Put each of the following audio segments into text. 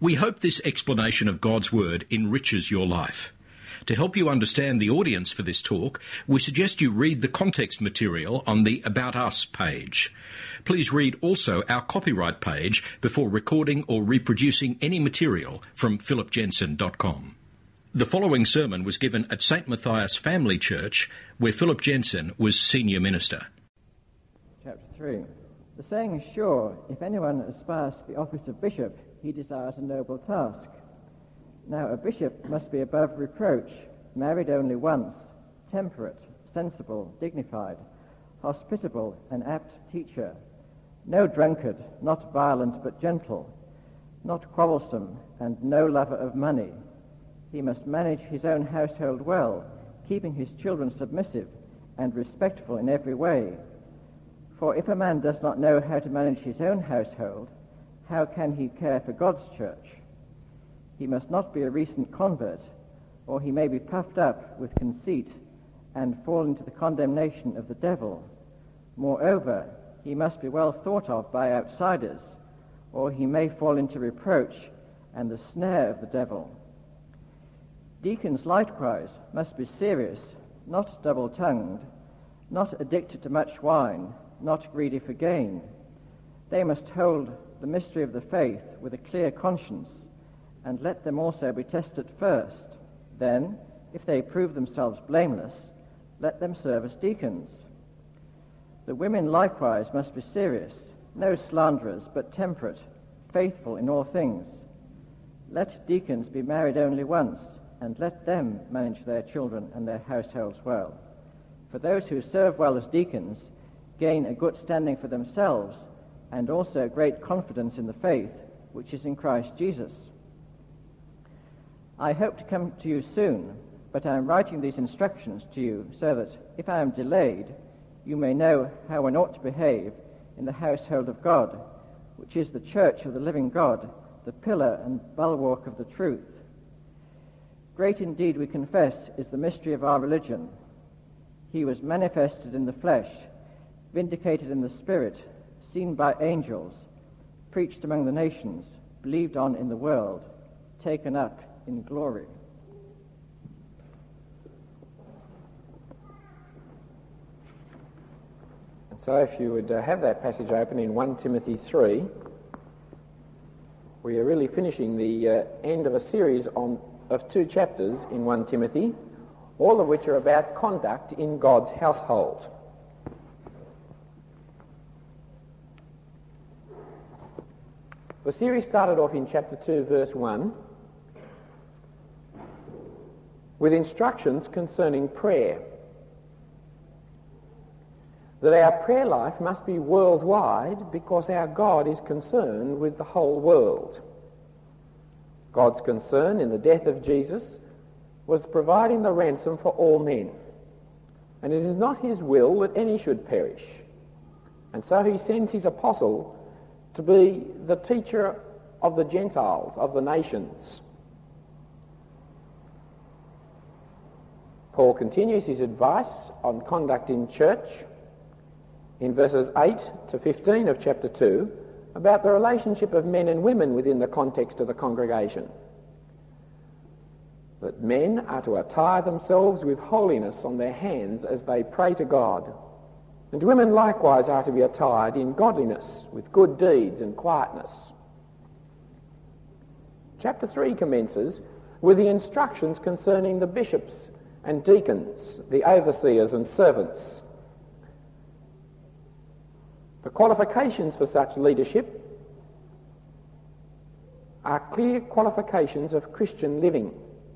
We hope this explanation of God's Word enriches your life. To help you understand the audience for this talk, we suggest you read the context material on the About Us page. Please read also our copyright page before recording or reproducing any material from philipjensen.com. The following sermon was given at St. Matthias Family Church, where Philip Jensen was senior minister. Chapter 3. The saying is sure, if anyone aspires to the office of bishop, he desires a noble task. Now a bishop must be above reproach, married only once, temperate, sensible, dignified, hospitable, an apt teacher, no drunkard, not violent but gentle, not quarrelsome, and no lover of money. He must manage his own household well, keeping his children submissive and respectful in every way. For if a man does not know how to manage his own household, how can he care for God's church? He must not be a recent convert, or he may be puffed up with conceit and fall into the condemnation of the devil. Moreover, he must be well thought of by outsiders, or he may fall into reproach and the snare of the devil. Deacons likewise must be serious, not double-tongued, not addicted to much wine, not greedy for gain. They must hold the mystery of the faith with a clear conscience, and let them also be tested first. Then, if they prove themselves blameless, let them serve as deacons. The women likewise must be serious, no slanderers, but temperate, faithful in all things. Let deacons be married only once, and let them manage their children and their households well. For those who serve well as deacons gain a good standing for themselves, and also great confidence in the faith which is in Christ Jesus. I hope to come to you soon, but I am writing these instructions to you so that, if I am delayed, you may know how one ought to behave in the household of God, which is the church of the living God, the pillar and bulwark of the truth. Great indeed, we confess, is the mystery of our religion. He was manifested in the flesh, vindicated in the spirit, seen by angels, preached among the nations, believed on in the world, taken up in glory. And so if you would have that passage open in 1 Timothy 3, we are really finishing the end of a series of 2 chapters in 1 Timothy, all of which are about conduct in God's household. The series started off in chapter 2, verse 1, with instructions concerning prayer. That our prayer life must be worldwide because our God is concerned with the whole world. God's concern in the death of Jesus was providing the ransom for all men. And it is not his will that any should perish. And so he sends his apostle to be the teacher of the Gentiles, of the nations. Paul continues his advice on conduct in church in verses 8 to 15 of chapter 2 about the relationship of men and women within the context of the congregation. That men are to attire themselves with holiness on their hands as they pray to God. And women likewise are to be attired in godliness, with good deeds and quietness. Chapter 3 commences with the instructions concerning the bishops and deacons, the overseers and servants. The qualifications for such leadership are clear qualifications of Christian living.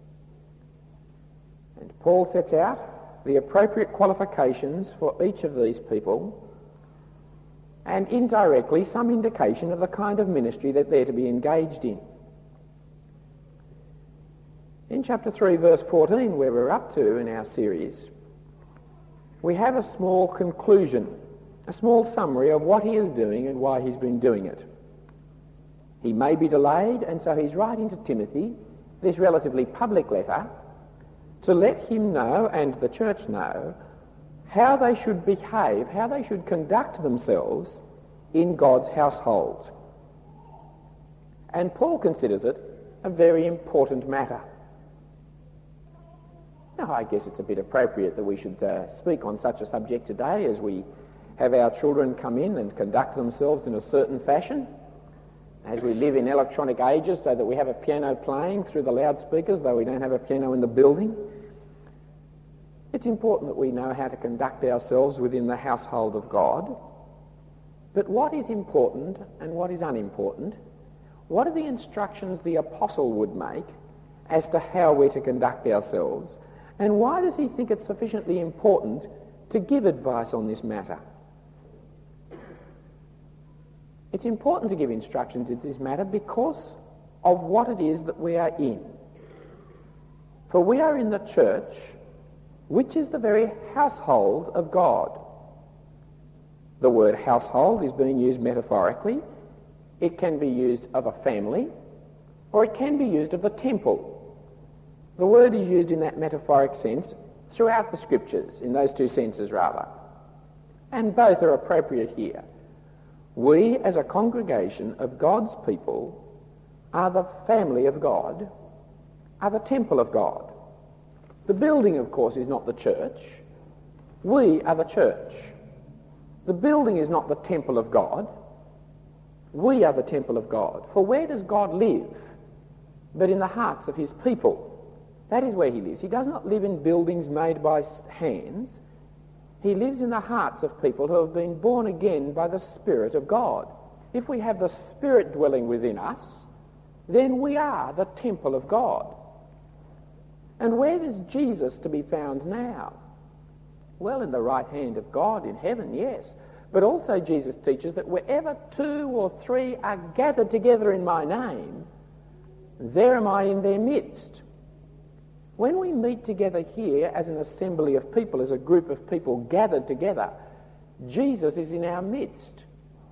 And Paul sets out the appropriate qualifications for each of these people, and indirectly some indication of the kind of ministry that they're to be engaged in. In chapter 3, verse 14, where we're up to in our series, we have a small conclusion, a small summary of what he is doing and why he's been doing it. He may be delayed, and so he's writing to Timothy this relatively public letter to let him know and the church know how they should behave, how they should conduct themselves in God's household. And Paul considers it a very important matter. Now, I guess it's a bit appropriate that we should speak on such a subject today as we have our children come in and conduct themselves in a certain fashion, as we live in electronic ages so that we have a piano playing through the loudspeakers, though we don't have a piano in the building. It's important that we know how to conduct ourselves within the household of God. But what is important and what is unimportant? What are the instructions the apostle would make as to how we're to conduct ourselves? And why does he think it's sufficiently important to give advice on this matter? It's important to give instructions in this matter because of what it is that we are in. For we are in the church, which is the very household of God. The word household is being used metaphorically. It can be used of a family, or it can be used of the temple. The word is used in that metaphoric sense throughout the scriptures, in those two senses rather. And both are appropriate here. We, as a congregation of God's people, are the family of God, are the temple of God. The building, of course, is not the church. We are the church. The building is not the temple of God. We are the temple of God. For where does God live? But in the hearts of his people. That is where he lives. He does not live in buildings made by hands. He lives in the hearts of people who have been born again by the Spirit of God. If we have the Spirit dwelling within us, then we are the temple of God. And where is Jesus to be found now? Well, in the right hand of God in heaven, yes. But also Jesus teaches that wherever 2 or 3 are gathered together in my name, there am I in their midst. When we meet together here as an assembly of people, as a group of people gathered together, Jesus is in our midst.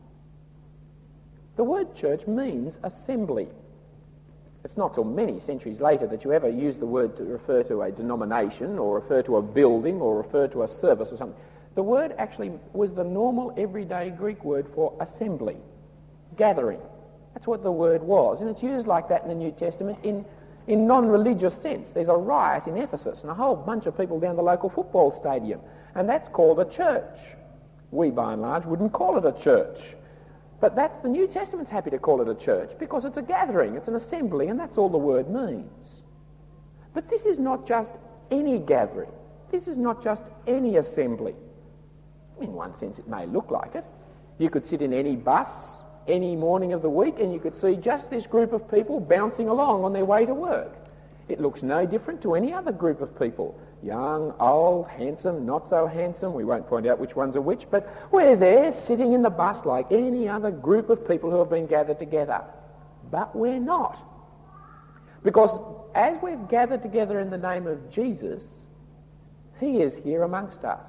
The word church means assembly. It's not till many centuries later that you ever use the word to refer to a denomination or refer to a building or refer to a service or something. The word actually was the normal everyday Greek word for assembly, gathering. That's what the word was. And it's used like that in the New Testament in non-religious sense. There's a riot in Ephesus and a whole bunch of people down the local football stadium, and that's called a church. We, by and large, wouldn't call it a church. But that's the New Testament's happy to call it a church because it's a gathering, it's an assembly, and that's all the word means. But this is not just any gathering. This is not just any assembly. In one sense, it may look like it. You could sit in any bus any morning of the week and you could see just this group of people bouncing along on their way to work. It looks no different to any other group of people. Young, old, handsome, not so handsome. We won't point out which ones are which, but we're there sitting in the bus like any other group of people who have been gathered together. But we're not. Because as we've gathered together in the name of Jesus, he is here amongst us.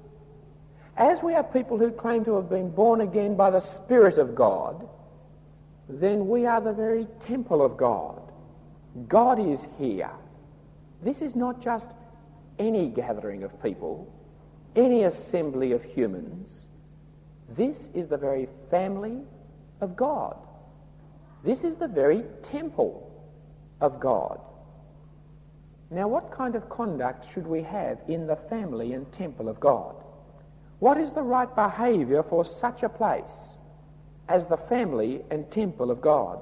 As we are people who claim to have been born again by the Spirit of God, then we are the very temple of God. God is here. This is not just any gathering of people, any assembly of humans. This is the very family of God. This is the very temple of God. Now, what kind of conduct should we have in the family and temple of God? What is the right behaviour for such a place as the family and temple of God?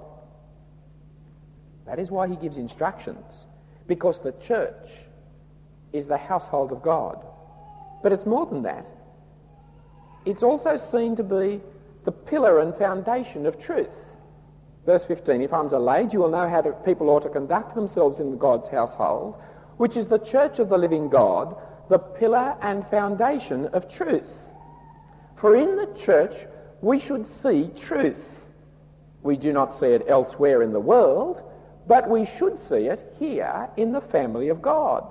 That is why he gives instructions, because the church is the household of God. But it's more than that. It's also seen to be the pillar and foundation of truth. Verse 15, if arms are laid, you will know how people ought to conduct themselves in God's household, which is the church of the living God, the pillar and foundation of truth. For in the church we should see truth. We do not see it elsewhere in the world, but we should see it here in the family of God.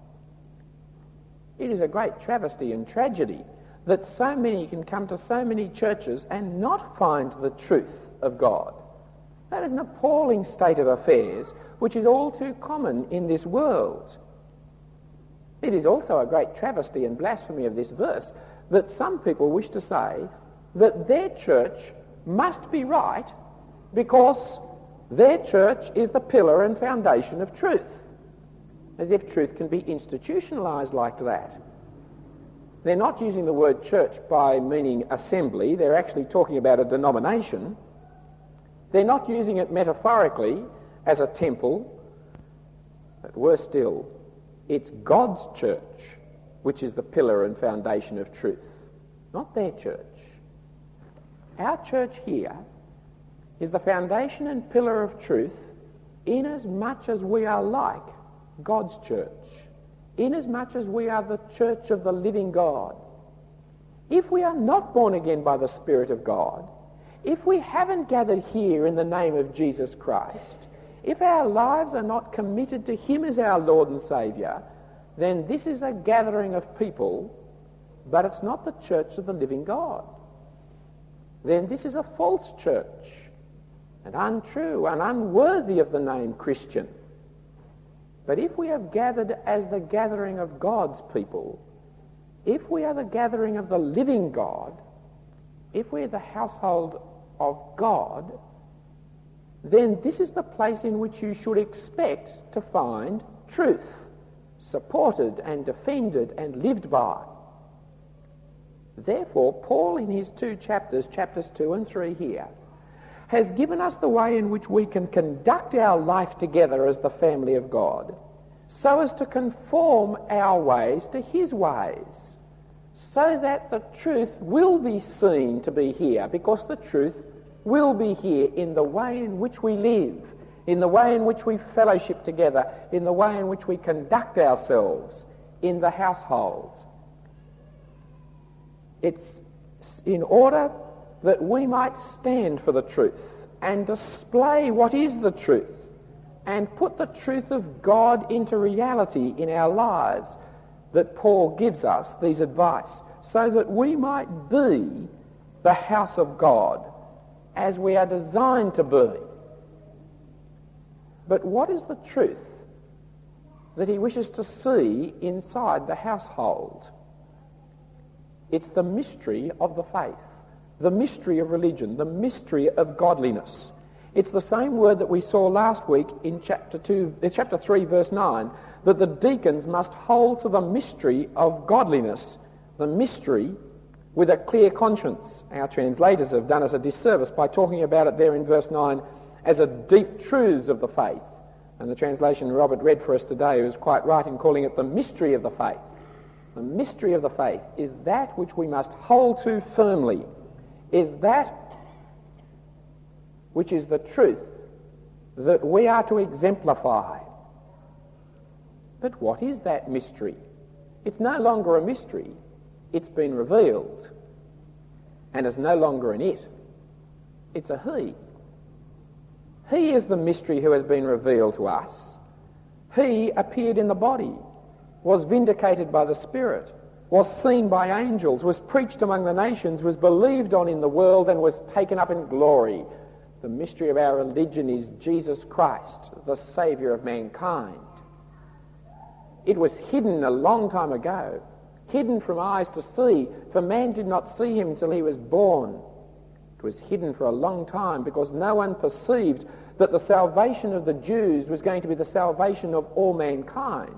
It is a great travesty and tragedy that so many can come to so many churches and not find the truth of God. That is an appalling state of affairs which is all too common in this world. It is also a great travesty and blasphemy of this verse that some people wish to say that their church must be right because Their church is the pillar and foundation of truth, as if truth can be institutionalised like that. They're not using the word church by meaning assembly. They're actually talking about a denomination. They're not using it metaphorically as a temple. But worse still, it's God's church which is the pillar and foundation of truth, not their church. Our church here is the foundation and pillar of truth inasmuch as we are like God's church, inasmuch as we are the church of the living God. If we are not born again by the Spirit of God, if we haven't gathered here in the name of Jesus Christ, if our lives are not committed to Him as our Lord and Saviour, then this is a gathering of people, but it's not the church of the living God. Then this is a false church, and untrue and unworthy of the name Christian. But if we have gathered as the gathering of God's people, if we are the gathering of the living God, if we are the household of God, then this is the place in which you should expect to find truth, supported and defended and lived by. Therefore, Paul in his two chapters 2 and 3 here, has given us the way in which we can conduct our life together as the family of God, so as to conform our ways to His ways, so that the truth will be seen to be here, because the truth will be here in the way in which we live, in the way in which we fellowship together, in the way in which we conduct ourselves in the households. It's in order that we might stand for the truth and display what is the truth and put the truth of God into reality in our lives that Paul gives us these advice, so that we might be the house of God as we are designed to be. But what is the truth that he wishes to see inside the household? It's the mystery of the faith, the mystery of religion, the mystery of godliness. It's the same word that we saw last week in chapter 3, verse 9, that the deacons must hold to the mystery of godliness, the mystery with a clear conscience. Our translators have done us a disservice by talking about it there in verse 9 as a deep truths of the faith. And the translation Robert read for us today was quite right in calling it the mystery of the faith. The mystery of the faith is that which we must hold to firmly, is that which is the truth that we are to exemplify. But what is that mystery? It's no longer a mystery. It's been revealed. And it's no longer an it. It's a he. He is the mystery who has been revealed to us. He appeared in the body, was vindicated by the Spirit, was seen by angels, was preached among the nations, was believed on in the world, and was taken up in glory. The mystery of our religion is Jesus Christ, the Saviour of mankind. It was hidden a long time ago, hidden from eyes to see, for man did not see him till he was born. It was hidden for a long time because no one perceived that the salvation of the Jews was going to be the salvation of all mankind.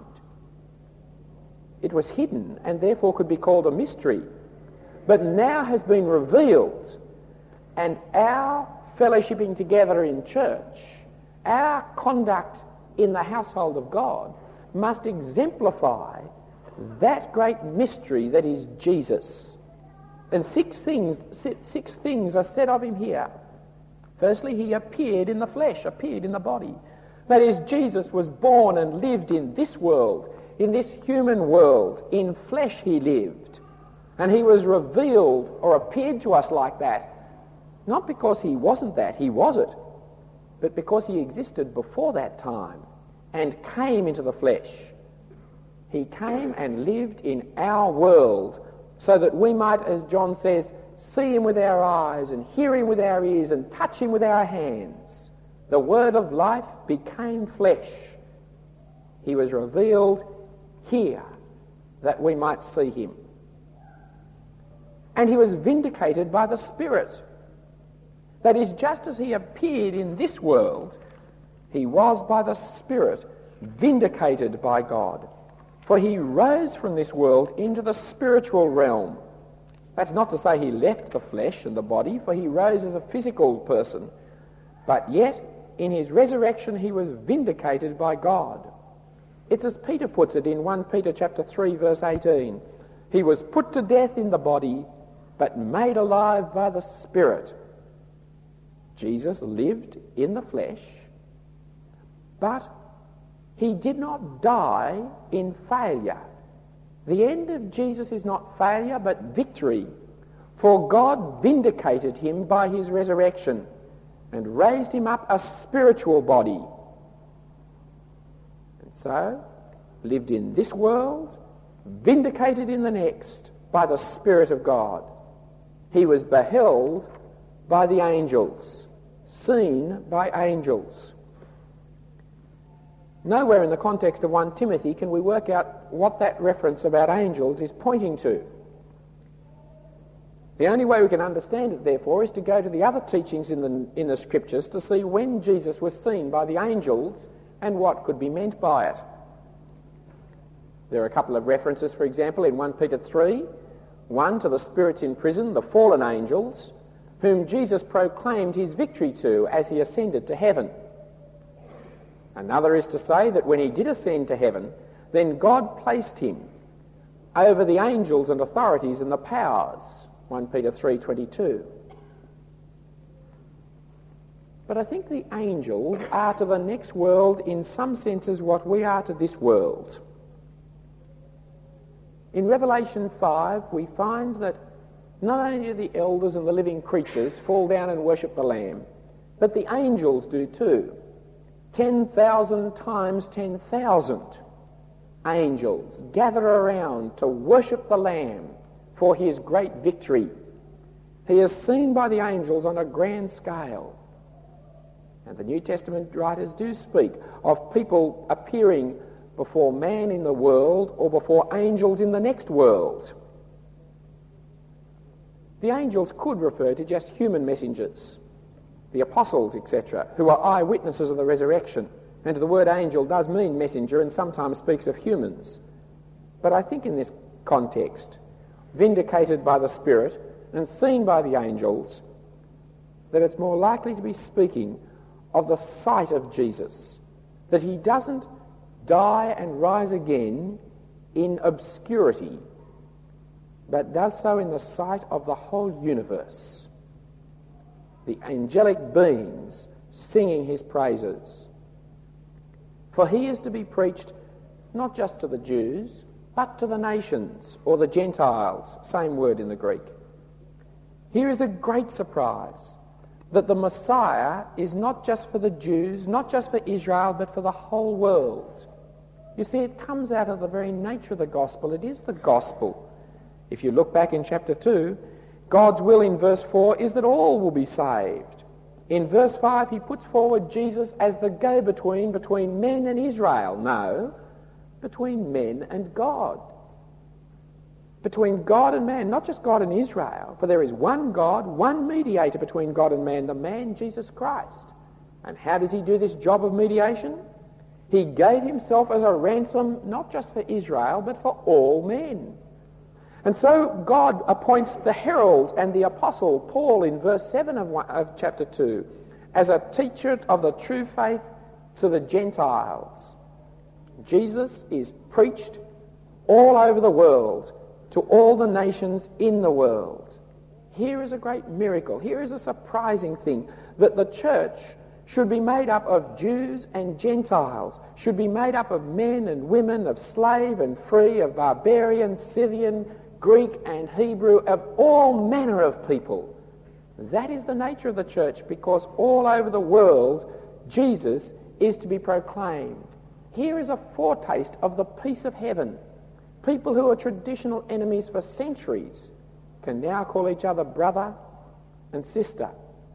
It was hidden and therefore could be called a mystery, but now has been revealed, and our fellowshipping together in church, our conduct in the household of God must exemplify that great mystery that is Jesus. And six things are said of him here. Firstly, he appeared in the flesh, appeared in the body. That is, Jesus was born and lived in this world, in this human world. In flesh he lived. And he was revealed or appeared to us like that, not because he wasn't that, he was it, but because he existed before that time and came into the flesh. He came and lived in our world so that we might, as John says, see him with our eyes and hear him with our ears and touch him with our hands. The word of life became flesh. He was revealed here that we might see him. And he was vindicated by the Spirit. That is, just as he appeared in this world, he was by the Spirit vindicated by God. For he rose from this world into the spiritual realm. That's not to say he left the flesh and the body, for he rose as a physical person. But yet, in his resurrection, he was vindicated by God. It's as Peter puts it in 1 Peter chapter 3, verse 18. He was put to death in the body, but made alive by the Spirit. Jesus lived in the flesh, but he did not die in failure. The end of Jesus is not failure, but victory. For God vindicated him by his resurrection and raised him up a spiritual body. And so, lived in this world, vindicated in the next by the Spirit of God. He was beheld by the angels, seen by angels. Nowhere in the context of 1 Timothy can we work out what that reference about angels is pointing to. The only way we can understand it, therefore, is to go to the other teachings in the Scriptures to see when Jesus was seen by the angels and what could be meant by it. There are a couple of references, for example, in 1 Peter 3, one to the spirits in prison, the fallen angels, whom Jesus proclaimed his victory to as he ascended to heaven. Another is to say that when he did ascend to heaven, then God placed him over the angels and authorities and the powers, 1 Peter 3:22. But I think the angels are to the next world in some senses what we are to this world. In Revelation 5, we find that not only do the elders and the living creatures fall down and worship the Lamb, but the angels do too. 10,000 times 10,000 angels gather around to worship the Lamb for his great victory. He is seen by the angels on a grand scale. And the New Testament writers do speak of people appearing before man in the world or before angels in the next world. The angels could refer to just human messengers, the apostles, etc., who are eyewitnesses of the resurrection. And the word angel does mean messenger and sometimes speaks of humans. But I think in this context, vindicated by the Spirit and seen by the angels, that it's more likely to be speaking of the sight of Jesus, that he doesn't die and rise again in obscurity, but does so in the sight of the whole universe. The angelic beings singing his praises. For he is to be preached not just to the Jews, but to the nations, or the Gentiles, same word in the Greek. Here is a great surprise, that the Messiah is not just for the Jews, not just for Israel, but for the whole world. You see, it comes out of the very nature of the gospel. It is the gospel. If you look back in chapter 2, God's will in verse 4 is that all will be saved. In verse 5, he puts forward Jesus as the go-between between men and Israel. No, between men and God. Between God and man, not just God and Israel, for there is one God, one mediator between God and man, the man Jesus Christ. And how does he do this job of mediation? He gave himself as a ransom not just for Israel, but for all men. And so God appoints the herald and the apostle, Paul, in verse 7 of chapter 2, as a teacher of the true faith to the Gentiles. Jesus is preached all over the world, to all the nations in the world. Here is a great miracle. Here is a surprising thing, that the church should be made up of Jews and Gentiles, should be made up of men and women, of slave and free, of barbarian, Scythian, Greek and Hebrew, of all manner of people. That is the nature of the church, because all over the world Jesus is to be proclaimed. Here is a foretaste of the peace of heaven. People who are traditional enemies for centuries can now call each other brother and sister.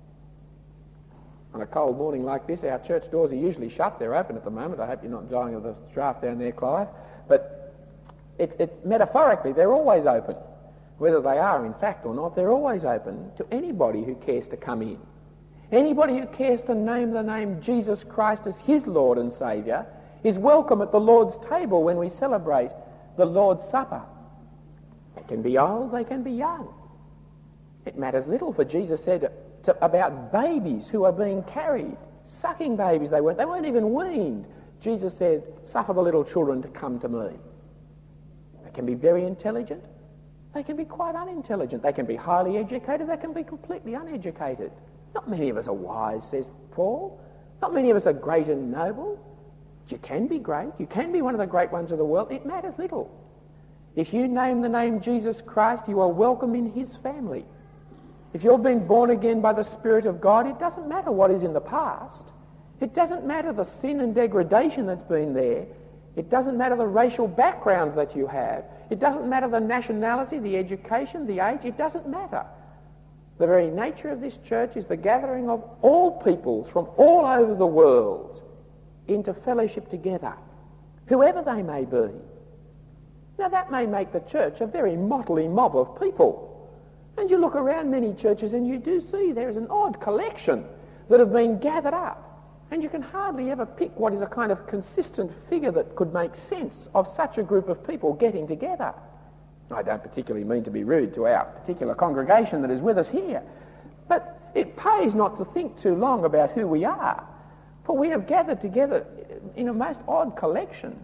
On a cold morning like this, our church doors are usually shut. They're open at the moment. I hope you're not dying of the draft down there, Clive. But it's metaphorically, they're always open. Whether they are in fact or not, they're always open to anybody who cares to come in. Anybody who cares to name the name Jesus Christ as his Lord and Saviour is welcome at the Lord's table when we celebrate the Lord's Supper. They can be old, they can be young. It matters little, for Jesus said about babies who are being carried, sucking babies, they weren't even weaned. Jesus said, suffer the little children to come to me. They can be very intelligent, they can be quite unintelligent, they can be highly educated, they can be completely uneducated. Not many of us are wise, says Paul. Not many of us are great and noble. But you can be great, you can be one of the great ones of the world. It matters little. If you name the name Jesus Christ, you are welcome in his family. If you've been born again by the Spirit of God, it doesn't matter what is in the past. It doesn't matter the sin and degradation that's been there. It doesn't matter the racial background that you have. It doesn't matter the nationality, the education, the age. It doesn't matter. The very nature of this church is the gathering of all peoples from all over the world into fellowship together, whoever they may be. Now that may make the church a very motley mob of people. And you look around many churches and you do see there is an odd collection that have been gathered up. And you can hardly ever pick what is a kind of consistent figure that could make sense of such a group of people getting together. I don't particularly mean to be rude to our particular congregation that is with us here, but it pays not to think too long about who we are, for we have gathered together in a most odd collection.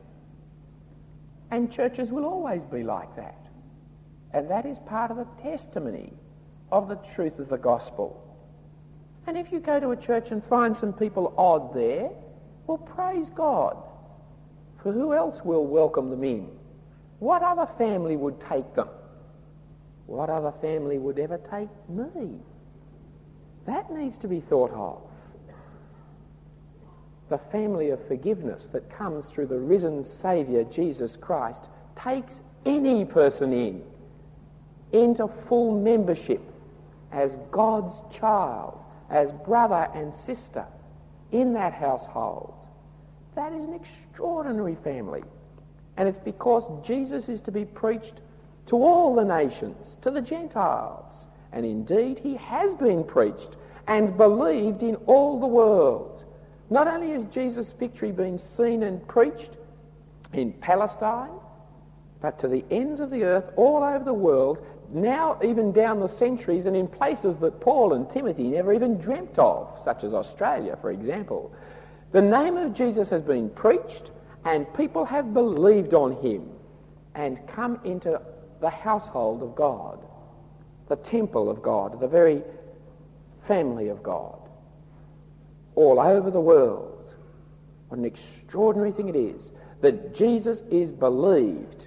And churches will always be like that. And that is part of the testimony of the truth of the gospel. And if you go to a church and find some people odd there, well, praise God. For who else will welcome them in? What other family would take them? What other family would ever take me? That needs to be thought of. The family of forgiveness that comes through the risen Saviour, Jesus Christ, takes any person into full membership as God's child, as brother and sister in that household. That is an extraordinary family. And it's because Jesus is to be preached to all the nations, to the Gentiles. And indeed, he has been preached and believed in all the world. Not only has Jesus' victory been seen and preached in Palestine, but to the ends of the earth, all over the world, now even down the centuries and in places that Paul and Timothy never even dreamt of, such as Australia, for example. The name of Jesus has been preached and people have believed on him and come into the household of God, the temple of God, the very family of God, all over the world. What an extraordinary thing it is that Jesus is believed.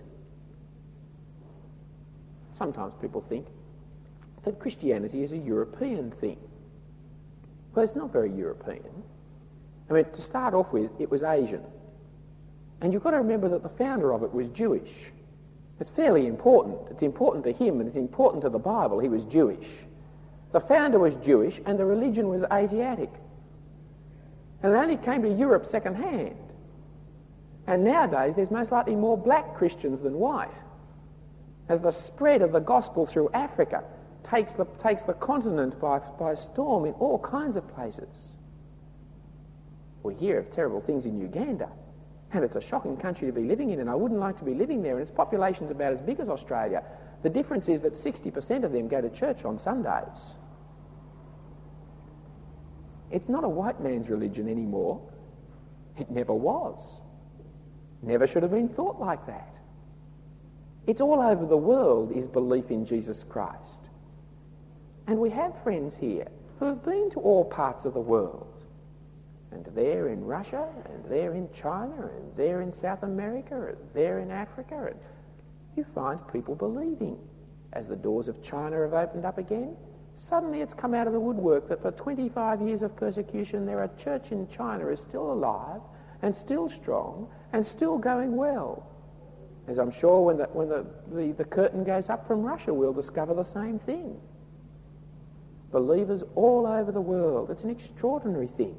Sometimes people think that Christianity is a European thing. Well, it's not very European. I mean, to start off with, it was Asian. And you've got to remember that the founder of it was Jewish. It's fairly important. It's important to him and it's important to the Bible. He was Jewish. The founder was Jewish and the religion was Asiatic. And it only came to Europe second hand. And nowadays there's most likely more black Christians than white, as the spread of the gospel through Africa takes the continent by storm in all kinds of places. We hear of terrible things in Uganda, and it's a shocking country to be living in, and I wouldn't like to be living there, and its population's about as big as Australia. The difference is that 60% of them go to church on Sundays. It's not a white man's religion anymore. It never was. Never should have been thought like that. It's all over the world is belief in Jesus Christ. And we have friends here who have been to all parts of the world. And they're in Russia, and they're in China, and they're in South America, and they're in Africa. And you find people believing. As the doors of China have opened up again, suddenly it's come out of the woodwork that for 25 years of persecution, a church in China is still alive, and still strong, and still going well. As I'm sure when the curtain goes up from Russia, we'll discover the same thing. Believers all over the world. It's an extraordinary thing.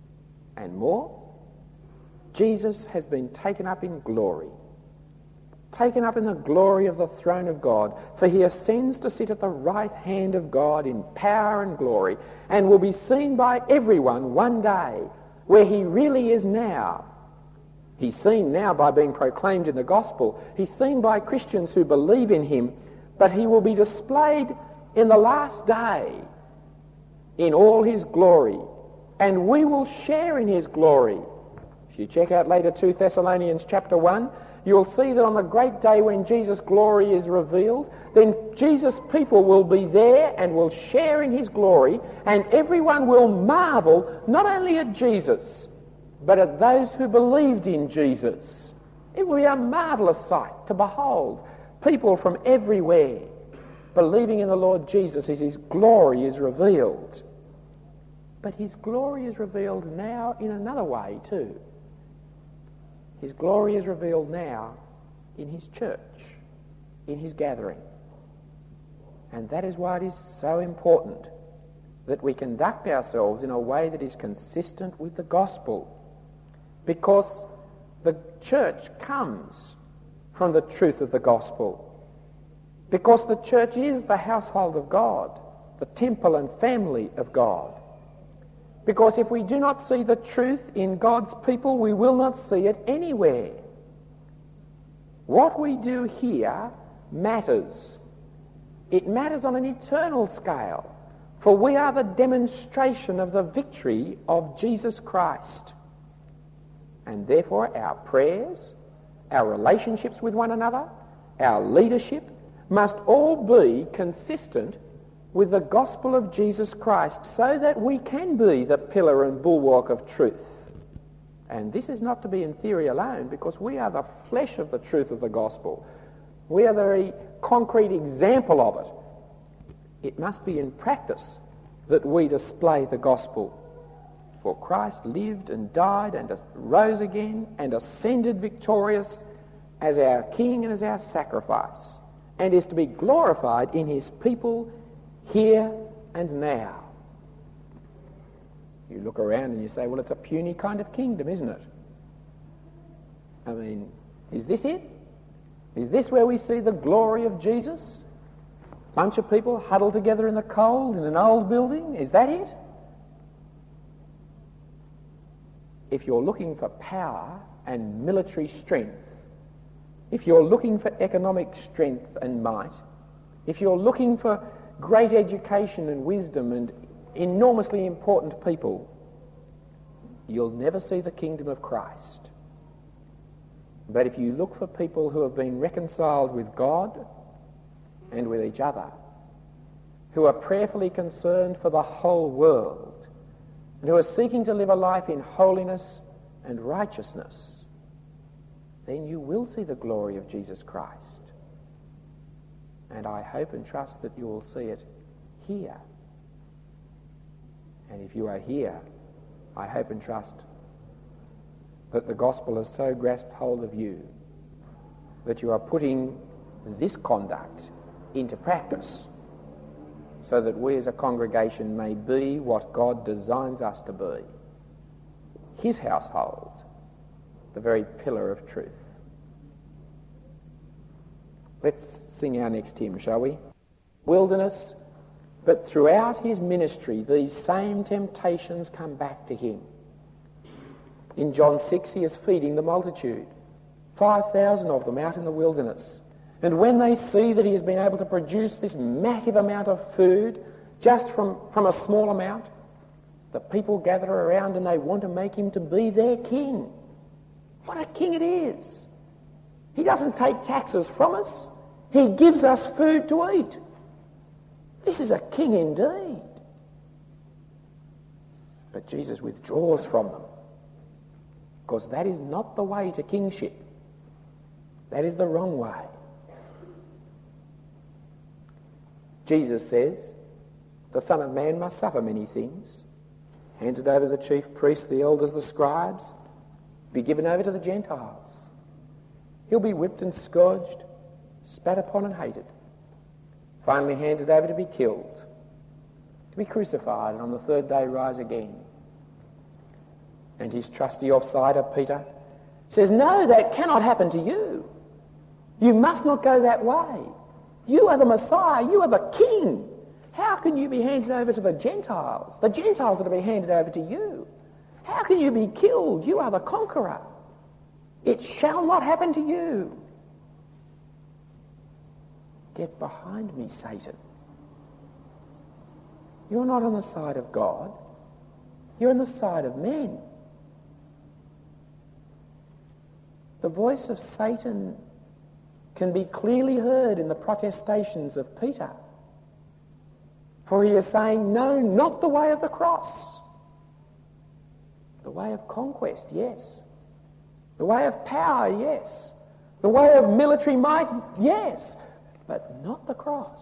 And more, Jesus has been taken up in glory, taken up in the glory of the throne of God, for he ascends to sit at the right hand of God in power and glory, and will be seen by everyone one day where he really is now. He's seen now by being proclaimed in the gospel. He's seen by Christians who believe in him, but he will be displayed in the last day in all his glory, and we will share in his glory. If you check out later 2 Thessalonians chapter 1, you'll see that on the great day when Jesus' glory is revealed, then Jesus' people will be there and will share in his glory, and everyone will marvel not only at Jesus, but at those who believed in Jesus. It will be a marvellous sight to behold people from everywhere believing in the Lord Jesus as his glory is revealed. But his glory is revealed now in another way too. His glory is revealed now in his church, in his gathering. And that is why it is so important that we conduct ourselves in a way that is consistent with the gospel. Because the church comes from the truth of the gospel. Because the church is the household of God, the temple and family of God. Because if we do not see the truth in God's people, we will not see it anywhere. What we do here matters. It matters on an eternal scale, for we are the demonstration of the victory of Jesus Christ. And therefore our prayers, our relationships with one another, our leadership must all be consistent with the gospel of Jesus Christ, so that we can be the pillar and bulwark of truth. And this is not to be in theory alone, because we are the flesh of the truth of the gospel. We are the very concrete example of it. It must be in practice that we display the gospel. For Christ lived and died and rose again and ascended victorious as our King and as our sacrifice, and is to be glorified in his people here and now. You look around and you say, well, it's a puny kind of kingdom, isn't it? I mean, is this it? Is this where we see the glory of Jesus? Bunch of people huddled together in the cold in an old building? Is that it? If you're looking for power and military strength, if you're looking for economic strength and might, if you're looking for great education and wisdom and enormously important people, you'll never see the kingdom of Christ. But if you look for people who have been reconciled with God and with each other, who are prayerfully concerned for the whole world, and who are seeking to live a life in holiness and righteousness, then you will see the glory of Jesus Christ. And I hope and trust that you will see it here. And if you are here, I hope and trust that the gospel has so grasped hold of you that you are putting this conduct into practice, so that we as a congregation may be what God designs us to be, his household, the very pillar of truth. Let's sing our next hymn, shall we? Wilderness, but throughout his ministry these same temptations come back to him. In John 6 he is feeding the multitude, 5,000 of them out in the wilderness. And when they see that he has been able to produce this massive amount of food just from a small amount, the people gather around and they want to make him to be their king. What a king it is! He doesn't take taxes from us. He gives us food to eat. This is a king indeed. But Jesus withdraws from them, because that is not the way to kingship. That is the wrong way. Jesus says, the Son of Man must suffer many things, handed over to the chief priests, the elders, the scribes, be given over to the Gentiles. He'll be whipped and scourged, spat upon and hated, finally handed over to be killed, to be crucified, and on the third day rise again. And his trusty offsider, Peter, says, no, that cannot happen to you. You must not go that way. You are the Messiah. You are the King. How can you be handed over to the Gentiles? The Gentiles are to be handed over to you. How can you be killed? You are the conqueror. It shall not happen to you. Get behind me, Satan. You're not on the side of God. You're on the side of men. The voice of Satan can be clearly heard in the protestations of Peter. For he is saying, no, not the way of the cross. The way of conquest, yes. The way of power, yes. The way of military might, yes. But not the cross.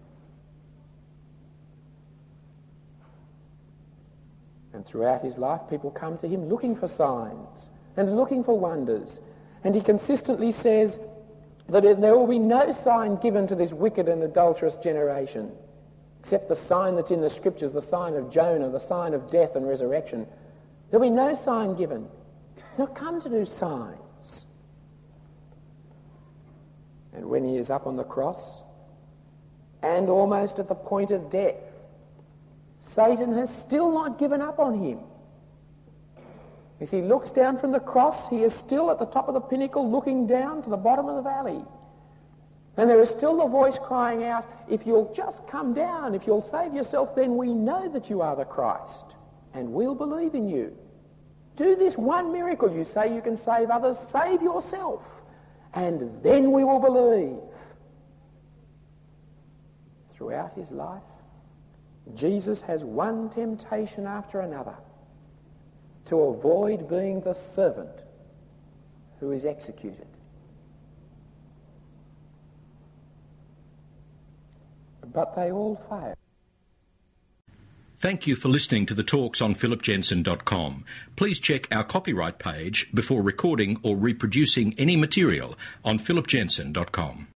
And throughout his life, people come to him looking for signs and looking for wonders. And he consistently says that there will be no sign given to this wicked and adulterous generation except the sign that's in the Scriptures, the sign of Jonah, the sign of death and resurrection. There will be no sign given. Not come to do signs. And when he is up on the cross and almost at the point of death, Satan has still not given up on him. As he looks down from the cross, he is still at the top of the pinnacle looking down to the bottom of the valley. And there is still the voice crying out, if you'll just come down, if you'll save yourself, then we know that you are the Christ, and we'll believe in you. Do this one miracle. You say you can save others, save yourself, and then we will believe. Throughout his life, Jesus has one temptation after another to avoid being the servant who is executed. But they all fail. Thank you for listening to the talks on philipjensen.com. Please check our copyright page before recording or reproducing any material on philipjensen.com.